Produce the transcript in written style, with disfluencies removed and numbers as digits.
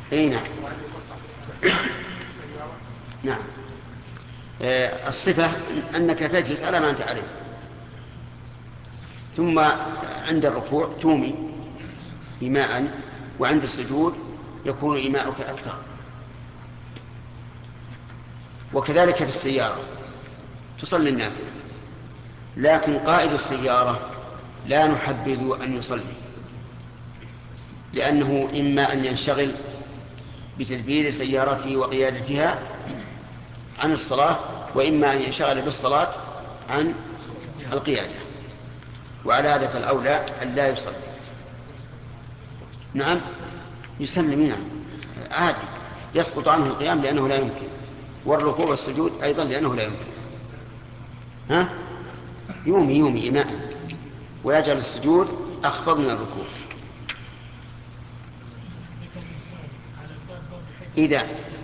أي نعم. نعم. الصفة أنك تجلس على ما أنت عليه، ثم عند الركوع تومي إيماء، وعند السجود يكون إيماؤك أكثر. وكذلك في السيارة تصلي النافلة، لكن قائد السيارة لا نحبذ أن يصلي، لأنه إما أن ينشغل بتدبير سيارته وقيادتها عن الصلاة، وإما أن ينشغل بالصلاة عن القيادة، وعلى هذا فالأولى أن لا يصلي. نعم يسلم، نعم عادي، يسقط عنه القيام لأنه لا يمكن، والركوع والسجود أيضا لأنه لا يمكن. ها؟ يومي إيماء، ويجعل السجود أخفض من الركوع. إذا